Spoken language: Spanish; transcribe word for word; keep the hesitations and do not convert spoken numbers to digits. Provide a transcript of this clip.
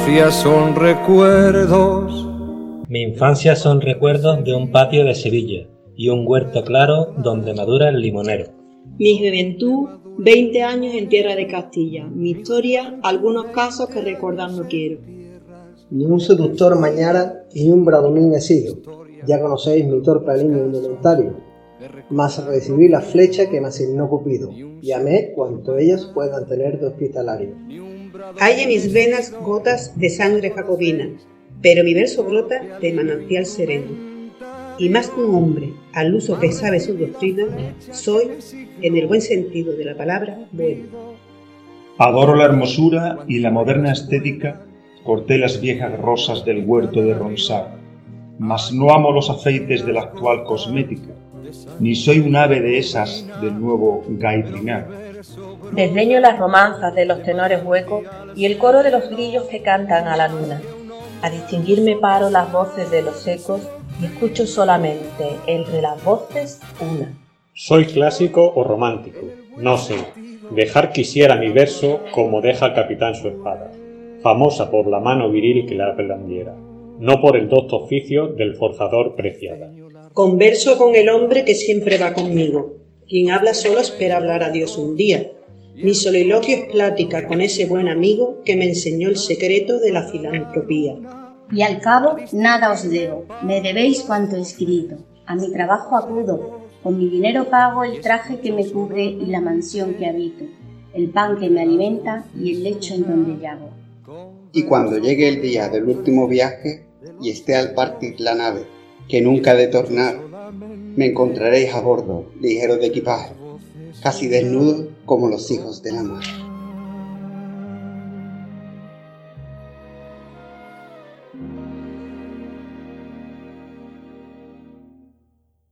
infancia son recuerdos. Mi infancia son recuerdos de un patio de Sevilla y un huerto claro donde madura el limonero. Mi juventud, veinte años en tierra de Castilla. Mi historia, algunos casos que recordar no quiero. Ni un seductor mañara y un bradomín he sido. Ya conocéis mi torpe línea indumentario. Mas recibí la flecha que me asignó Cupido, y amé cuanto ellas puedan tener de hospitalario. Hay en mis venas gotas de sangre jacobina, pero mi verso brota de manantial sereno. Y más que un hombre, al uso que sabe su doctrina, soy, en el buen sentido de la palabra, bueno. Adoro la hermosura y la moderna estética, corté las viejas rosas del huerto de Ronsard, mas no amo los aceites de la actual cosmética, ni soy un ave de esas del nuevo gaitrinar. Desdeño las romanzas de los tenores huecos y el coro de los grillos que cantan a la luna. A distinguirme paro las voces de los ecos y escucho solamente entre las voces una. Soy clásico o romántico, no sé. Dejar quisiera mi verso como deja el capitán su espada, famosa por la mano viril que la blandiera, no por el docto oficio del forjador preciada. Converso con el hombre que siempre va conmigo. Quien habla solo espera hablar a Dios un día. Mi soliloquio es plática con ese buen amigo que me enseñó el secreto de la filantropía. Y al cabo nada os debo, me debéis cuanto he escrito. A mi trabajo acudo, con mi dinero pago el traje que me cubre y la mansión que habito, el pan que me alimenta y el lecho en donde llago. Y cuando llegue el día del último viaje y esté al partir la nave, que nunca ha de tornar, me encontraréis a bordo, ligero de equipaje, casi desnudo como los hijos de la mar.